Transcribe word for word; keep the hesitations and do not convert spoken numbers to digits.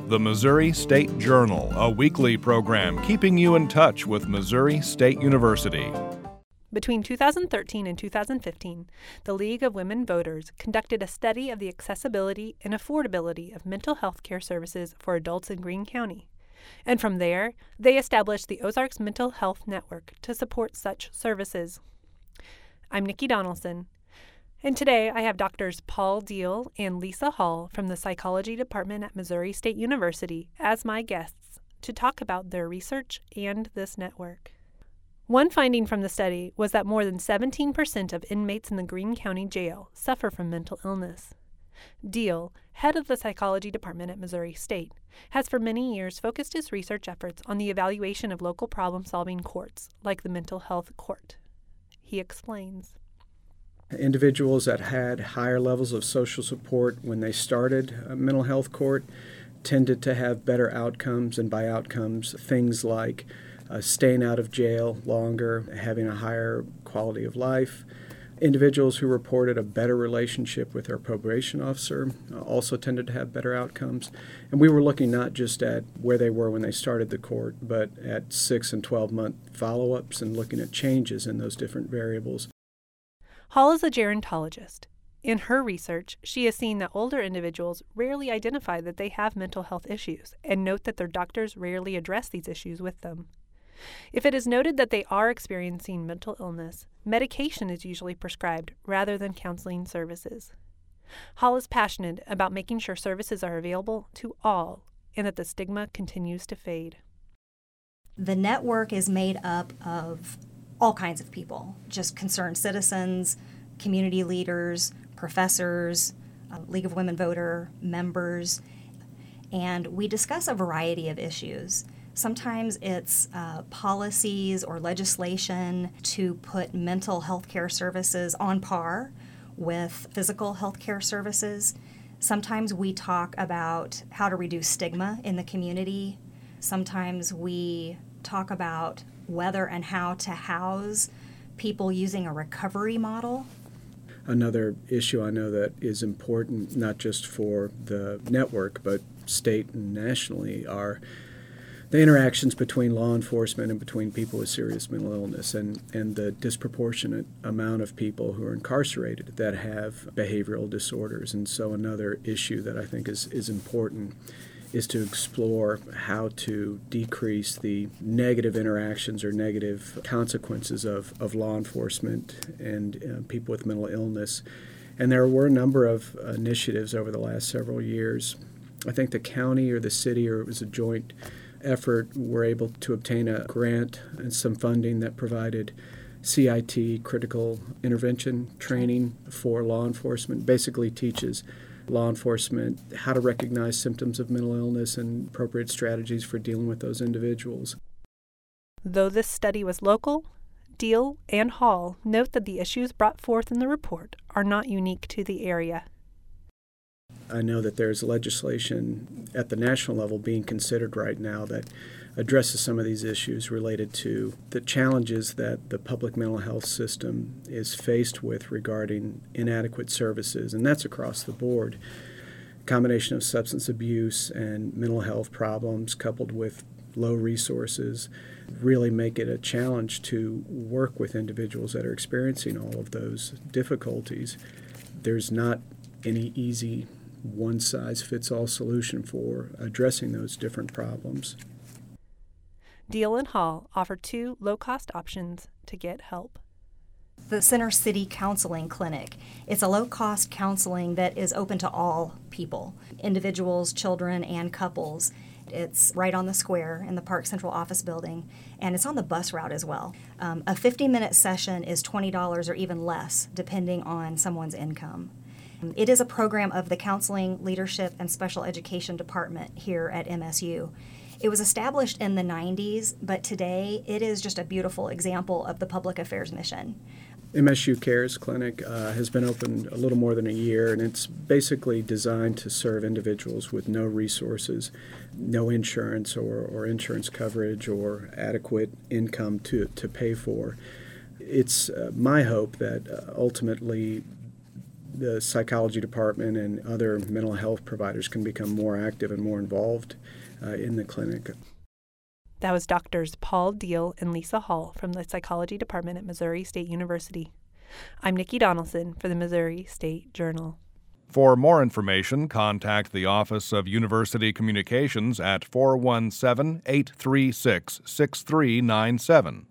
The Missouri State Journal, a weekly program keeping you in touch with Missouri State University. Between two thousand thirteen and two thousand fifteen, the League of Women Voters conducted a study of the accessibility and affordability of mental health care services for adults in Greene County. And from there, they established the Ozarks Mental Health Network to support such services. I'm Nikki Donaldson, and today I have Doctors Paul Deal and Lisa Hall from the Psychology Department at Missouri State University as my guests to talk about their research and this network. One finding from the study was that more than seventeen percent of inmates in the Greene County Jail suffer from mental illness. Deal, head of the Psychology Department at Missouri State, has for many years focused his research efforts on the evaluation of local problem-solving courts, like the Mental Health Court. He explains. Individuals that had higher levels of social support when they started a mental health court tended to have better outcomes, and by outcomes, things like uh, staying out of jail longer, having a higher quality of life. Individuals who reported a better relationship with their probation officer uh, also tended to have better outcomes. And we were looking not just at where they were when they started the court, but at six and twelve month follow-ups and looking at changes in those different variables. Hall is a gerontologist. In her research, she has seen that older individuals rarely identify that they have mental health issues and note that their doctors rarely address these issues with them. If it is noted that they are experiencing mental illness, medication is usually prescribed rather than counseling services. Hall is passionate about making sure services are available to all and that the stigma continues to fade. The network is made up of all kinds of people, just concerned citizens, community leaders, professors, uh, League of Women Voter members, and we discuss a variety of issues. Sometimes it's uh, policies or legislation to put mental health care services on par with physical health care services. Sometimes we talk about how to reduce stigma in the community. Sometimes we talk about whether and how to house people using a recovery model. Another issue I know that is important, not just for the network, but state and nationally, are the interactions between law enforcement and between people with serious mental illness, and, and the disproportionate amount of people who are incarcerated that have behavioral disorders. And so another issue that I think is, is important is to explore how to decrease the negative interactions or negative consequences of, of law enforcement and uh, people with mental illness. And there were a number of initiatives over the last several years. I think the county or the city, or it was a joint effort, were able to obtain a grant and some funding that provided C I T, critical intervention training for law enforcement, basically teaches law enforcement how to recognize symptoms of mental illness and appropriate strategies for dealing with those individuals. Though this study was local, Deal and Hall note that the issues brought forth in the report are not unique to the area. I know that there's legislation at the national level being considered right now that addresses some of these issues related to the challenges that the public mental health system is faced with regarding inadequate services, and that's across the board. A combination of substance abuse and mental health problems coupled with low resources really make it a challenge to work with individuals that are experiencing all of those difficulties. There's not any easy one-size-fits-all solution for addressing those different problems. Deal and Hall offer two low-cost options to get help. The Center City Counseling Clinic. It's a low-cost counseling that is open to all people, individuals, children, and couples. It's right on the square in the Park Central office building, and it's on the bus route as well. Um, a fifty-minute session is twenty dollars or even less, depending on someone's income. It is a program of the Counseling, Leadership, and Special Education Department here at M S U. It was established in the nineties, but today it is just a beautiful example of the public affairs mission. M S U Cares Clinic uh, has been open a little more than a year, and it's basically designed to serve individuals with no resources, no insurance or, or insurance coverage or adequate income to, to pay for. It's uh, my hope that uh, ultimately the psychology department and other mental health providers can become more active and more involved uh, in the clinic. That was Doctors Paul Deal and Lisa Hall from the Psychology Department at Missouri State University. I'm Nikki Donaldson for the Missouri State Journal. For more information, contact the Office of University Communications at four one seven, eight three six, six three nine seven